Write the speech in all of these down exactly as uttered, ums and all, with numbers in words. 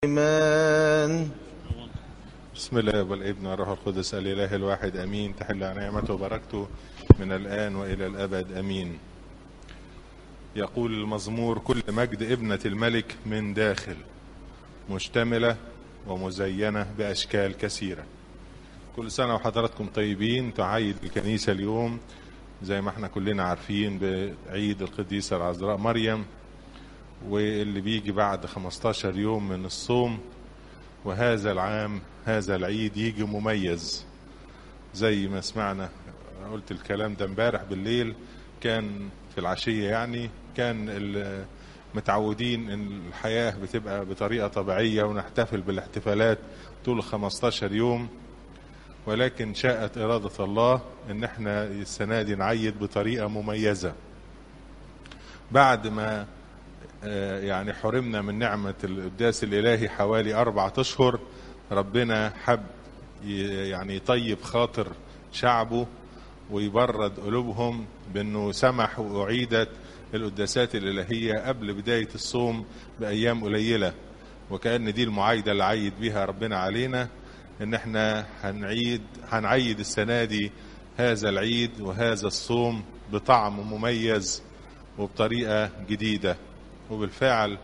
إيمان. بسم الله والابن والروح القدس الإله الواحد أمين. تحل نعمته وبركته من الآن وإلى الأبد أمين. يقول المزمور: كل مجد ابنة الملك من داخل، مشتملة ومزينة بأشكال كثيرة. كل سنة وحضراتكم طيبين. تعيد الكنيسة اليوم زي ما احنا كلنا عارفين بعيد القديسة العذراء مريم، واللي بيجي بعد خمستاشر يوم من الصوم. وهذا العام هذا العيد يجي مميز زي ما سمعنا. قلت الكلام ده امبارح بالليل، كان في العشية يعني. كان متعودين ان الحياة بتبقى بطريقة طبيعية ونحتفل بالاحتفالات طول خمستاشر يوم، ولكن شاءت إرادة الله ان احنا السنة دي نعيد بطريقة مميزة. بعد ما يعني حرمنا من نعمة القداس الإلهي حوالي أربعة أشهر، ربنا حب يعني يطيب خاطر شعبه ويبرد قلوبهم بأنه سمح وأعيدت القداسات الإلهية قبل بداية الصوم بأيام قليلة. وكأن دي المعايدة اللي عيد بيها ربنا علينا، إن احنا هنعيد هنعيد السنة دي هذا العيد وهذا الصوم بطعم مميز وبطريقة جديدة. وبالفعل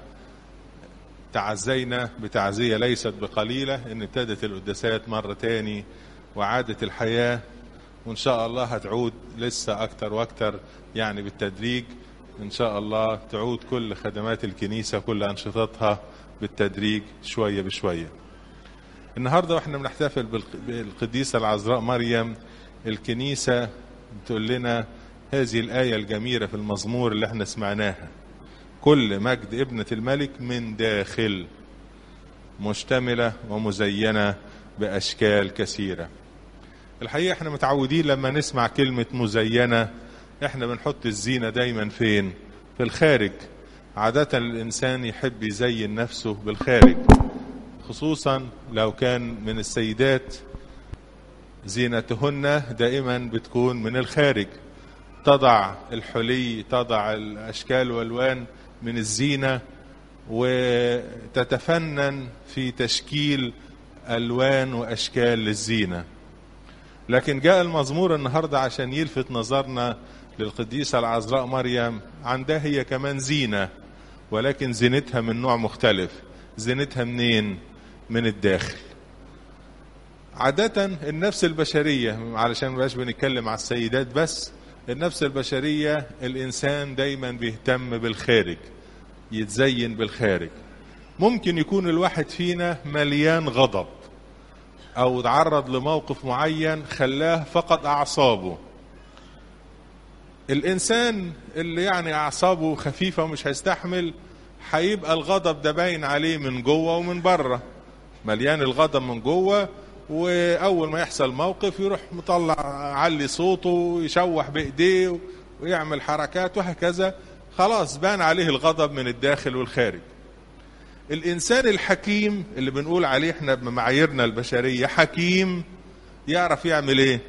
تعزينا بتعزية ليست بقليلة، ان ابتدت القداسات مرة تاني وعادت الحياة، وان شاء الله هتعود لسه اكتر واكتر يعني بالتدريج. ان شاء الله تعود كل خدمات الكنيسة كل انشطتها بالتدريج شوية بشوية. النهاردة واحنا بنحتفل بالقديسة العذراء مريم، الكنيسة بتقول لنا هذه الآية الجميلة في المزمور اللي احنا سمعناها: كل مجد ابنة الملك من داخل، مشتملة ومزينة بأشكال كثيرة. الحقيقة احنا متعودين لما نسمع كلمة مزينة احنا بنحط الزينة دايما فين؟ في الخارج. عادة الإنسان يحب يزين نفسه بالخارج، خصوصا لو كان من السيدات زينتهن دائما بتكون من الخارج، تضع الحلي، تضع الأشكال والوان من الزينة، وتتفنن في تشكيل ألوان وأشكال للزينة. لكن جاء المزمور النهاردة عشان يلفت نظرنا للقديسة العذراء مريم. عندها هي كمان زينة، ولكن زينتها من نوع مختلف. زينتها منين؟ من الداخل. عادة النفس البشرية، علشان مبقاش بنتكلم على السيدات بس، النفس البشرية الإنسان دايما بيهتم بالخارج، يتزين بالخارج. ممكن يكون الواحد فينا مليان غضب أو تعرض لموقف معين خلاه فقد أعصابه. الإنسان اللي يعني أعصابه خفيفة ومش هيستحمل، هيبقى الغضب ده باين عليه من جوه ومن بره. مليان الغضب من جوه، وأول ما يحصل موقف يروح مطلع علي صوته ويشوح بإيديه ويعمل حركات وهكذا. خلاص بان عليه الغضب من الداخل والخارج. الإنسان الحكيم اللي بنقول عليه احنا بمعاييرنا البشرية حكيم، يعرف يعمل ايه؟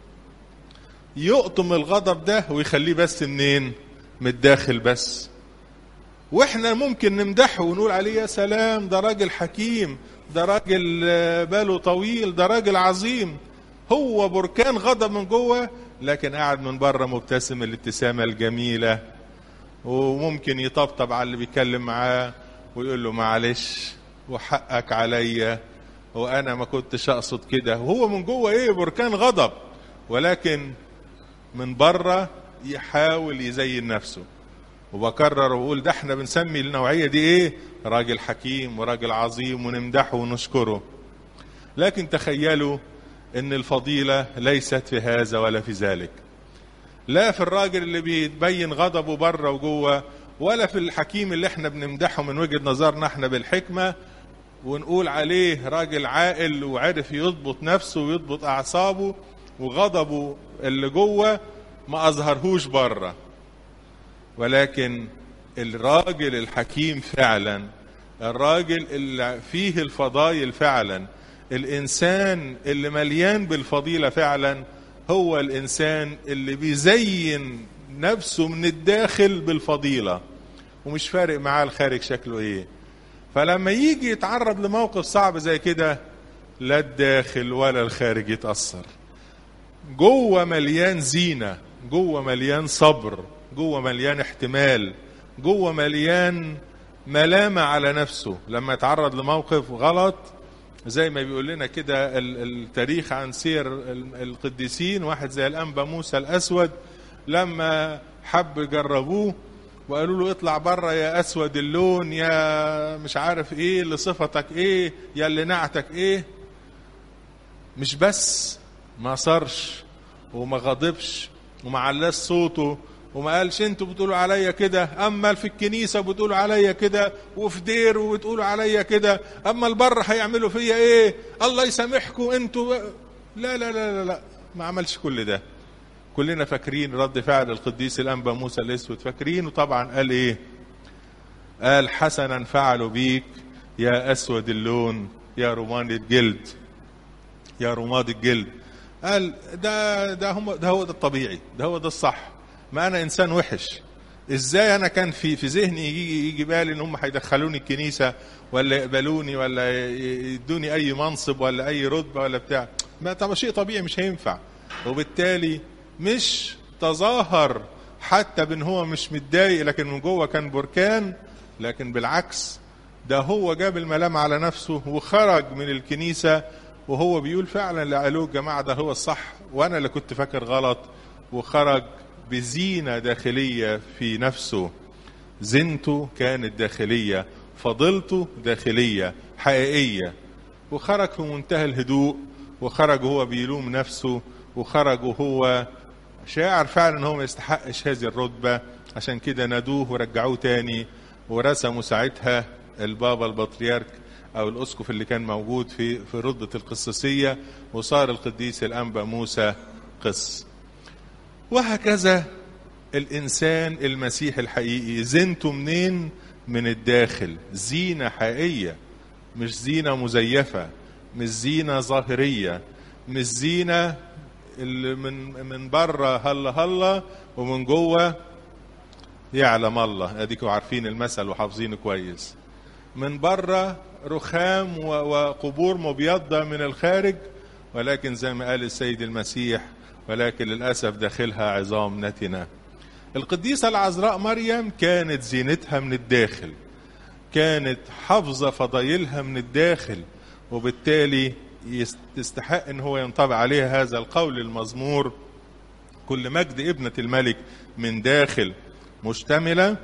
يقطم الغضب ده ويخليه بس منين؟ من الداخل بس. واحنا ممكن نمدحه ونقول عليه يا سلام، ده راجل حكيم، ده راجل باله طويل، ده راجل عظيم. هو بركان غضب من جوه، لكن قاعد من بره مبتسم الابتسامة الجميلة، وممكن يطبطب على اللي بيتكلم معاه ويقول له معلش وحقك عليا وانا ما كنتش اقصد كده. وهو من جوه ايه؟ بركان غضب، ولكن من بره يحاول يزين نفسه. وبكرر وأقول ده احنا بنسمي النوعية دي ايه؟ راجل حكيم وراجل عظيم، ونمدحه ونشكره. لكن تخيلوا ان الفضيلة ليست في هذا ولا في ذلك، لا في الراجل اللي بيتبين غضبه بره وجوه، ولا في الحكيم اللي احنا بنمدحه من وجهة نظرنا احنا بالحكمة ونقول عليه راجل عاقل وعرف يضبط نفسه ويضبط اعصابه، وغضبه اللي جوه ما اظهرهوش بره. ولكن الراجل الحكيم فعلا، الراجل اللي فيه الفضائل فعلا، الإنسان اللي مليان بالفضيلة فعلا، هو الإنسان اللي بيزين نفسه من الداخل بالفضيلة، ومش فارق معاه الخارج شكله ايه. فلما يجي يتعرض لموقف صعب زي كده لا الداخل ولا الخارج يتأثر. جوه مليان زينة، جوه مليان صبر، جوه مليان احتمال، جوه مليان ملامة على نفسه. لما يتعرض لموقف غلط زي ما بيقول لنا كده التاريخ عن سير القديسين، واحد زي الأنبا موسى الأسود لما حب يجربوه وقالوا له اطلع بره يا أسود اللون، يا مش عارف ايه اللي صفتك ايه، يا اللي نعتك ايه، مش بس ما صارش وما غضبش وما علاش صوته وما قالش انتوا بتقولوا عليا كده، اما في الكنيسه بتقولوا عليا كده، وفي دير وبتقولوا عليا كده، اما البر هيعملوا فيا ايه، الله يسامحكم انتوا. لا لا لا لا لا، ما عملش كل ده. كلنا فاكرين رد فعل القديس الانبا موسى الاسود، فاكرين. وطبعا قال ايه؟ قال حسنا فعلوا بيك يا اسود اللون يا رمان الجلد، يا رماد الجلد. قال ده ده هم ده هو ده الطبيعي، ده هو ده الصح. ما انا انسان وحش، ازاي انا كان في في ذهني يجي يجي بالي ان هم هيدخلوني الكنيسه ولا يقبلوني ولا يدوني اي منصب ولا اي رتبه ولا بتاع؟ ما طبعا شيء طبيعي مش هينفع. وبالتالي مش تظاهر حتى بان هو مش متضايق لكن من جوه كان بركان، لكن بالعكس ده هو جاب الملام على نفسه وخرج من الكنيسه وهو بيقول فعلا اللي قالوه الجماعه ده هو الصح وانا اللي كنت فاكر غلط. وخرج بزينة داخلية في نفسه، زينته كانت داخلية، فضيلته داخلية حقيقية. وخرج في منتهى الهدوء، وخرج وهو بيلوم نفسه، وخرج وهو شاعر فعلا ان هو ما يستحقش هذه الرتبة. عشان كده نادوه ورجعوه تاني، ورسموا ساعتها البابا البطريرك او الاسقف اللي كان موجود في في رتبة القسيسية، وصار القديس الانبا موسى قس. وهكذا الإنسان المسيح الحقيقي زينته منين؟ من الداخل، زينة حقيقية، مش زينة مزيفة، مش زينة ظاهرية، مش زينة اللي من من بره هلا هلا ومن جوه يعلم الله. اديكوا عارفين المثل وحافظينه كويس. من بره رخام وقبور مبيضة من الخارج، ولكن زي ما قال السيد المسيح ولكن للأسف داخلها عظام نتنة. القديسة العذراء مريم كانت زينتها من الداخل، كانت حافظة فضايلها من الداخل، وبالتالي يستحق ان هو ينطبق عليها هذا القول المزمور: كل مجد ابنة الملك من داخل، مشتملة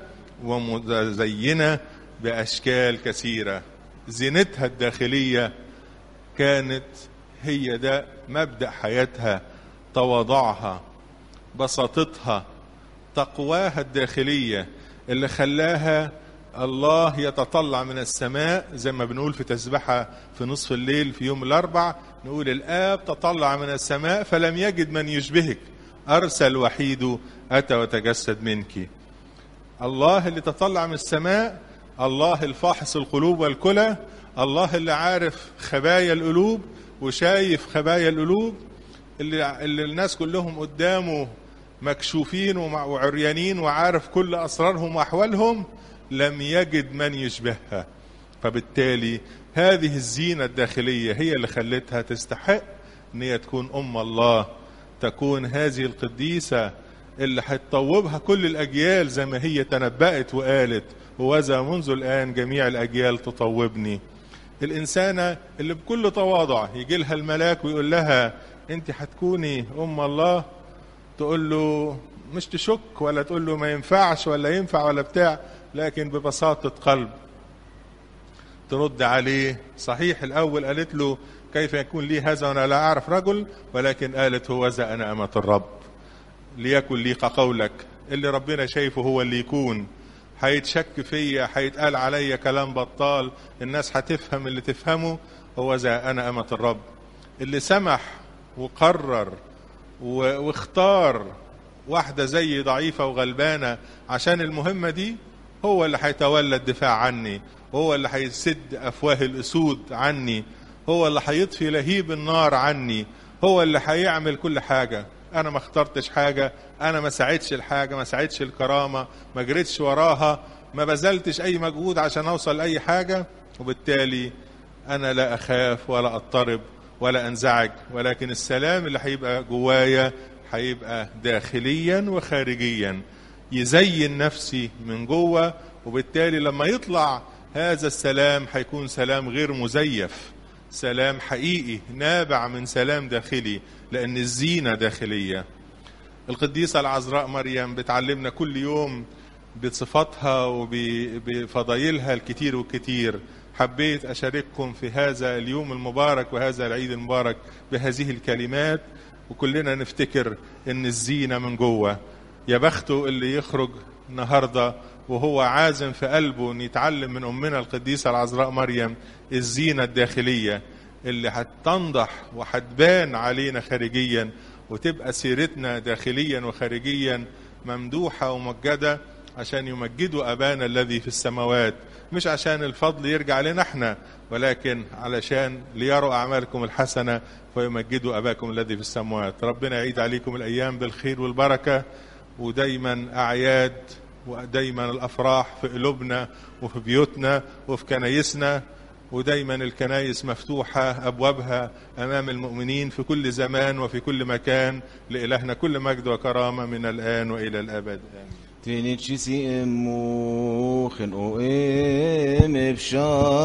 ومزينة بأشكال كثيرة. زينتها الداخلية كانت هي ده مبدأ حياتها، تواضعها، بساطتها، تقواها الداخلية اللي خلاها الله يتطلع من السماء. زي ما بنقول في تسبحة في نصف الليل في يوم الأربع، نقول الآب تطلع من السماء فلم يجد من يشبهك، أرسل وحيده أتى وتجسد منك. الله اللي تطلع من السماء، الله الفاحص القلوب والكلى، الله اللي عارف خبايا القلوب وشايف خبايا القلوب، اللي, اللي الناس كلهم قدامه مكشوفين وعريانين وعارف كل أسرارهم وأحوالهم، لم يجد من يشبهها. فبالتالي هذه الزينة الداخلية هي اللي خلتها تستحق ان هي تكون أم الله، تكون هذه القديسة اللي هتطوبها كل الأجيال زي ما هي تنبأت وقالت: وذا منذ الآن جميع الأجيال تطوبني. الإنسانة اللي بكل تواضع يجي لها الملاك ويقول لها: أنت هتكوني أم الله، تقول له مش تشك ولا تقول له ما ينفعش ولا ينفع ولا بتاع، لكن ببساطة قلب ترد عليه. صحيح الأول قالت له: كيف يكون لي هذا وأنا لا أعرف رجل، ولكن قالت: هوذا أنا أمة الرب، ليكن لي كقولك. اللي ربنا شايفه هو اللي يكون. هيتشك فيا، هيتقال عليا كلام بطال، الناس هتفهم اللي تفهمه، هوذا أنا أمة الرب. اللي سمح وقرر واختار واحدة زي ضعيفة وغلبانة عشان المهمة دي، هو اللي هيتولى الدفاع عني، هو اللي هيسد أفواه الأسود عني، هو اللي هيطفي لهيب النار عني، هو اللي هيعمل كل حاجة. أنا ما اخترتش حاجة، أنا ما ساعدش الحاجة، ما ساعدش الكرامة، ما جريتش وراها، ما بذلتش أي مجهود عشان أوصل لأي حاجة. وبالتالي أنا لا أخاف ولا أضطرب ولا أنزعج، ولكن السلام اللي هيبقى جوايا هيبقى داخليا وخارجيا، يزين نفسي من جوه، وبالتالي لما يطلع هذا السلام هيكون سلام غير مزيف، سلام حقيقي نابع من سلام داخلي، لأن الزينة داخلية. القديسة العذراء مريم بتعلمنا كل يوم بصفاتها وبفضايلها الكتير والكتير. حبيت أشارككم في هذا اليوم المبارك وهذا العيد المبارك بهذه الكلمات، وكلنا نفتكر إن الزينة من جوه. يا بخته اللي يخرج النهاردة وهو عازم في قلبه أن يتعلم من أمنا القديسة العذراء مريم الزينة الداخلية اللي هتنضح وهتبان علينا خارجيا، وتبقى سيرتنا داخليا وخارجيا ممدوحة ومجدة، عشان يمجدوا أبانا الذي في السماوات، مش عشان الفضل يرجع لنا احنا، ولكن علشان ليروا أعمالكم الحسنة فيمجدوا أباكم الذي في السماوات. ربنا يعيد عليكم الأيام بالخير والبركة، ودايما أعياد ودايما الأفراح في قلوبنا وفي بيوتنا وفي كنايسنا، ودايما الكنايس مفتوحة أبوابها أمام المؤمنين في كل زمان وفي كل مكان. لإلهنا كل مجد وكرامة من الآن وإلى الأبد آمين. Trinity si emu khen o em efshar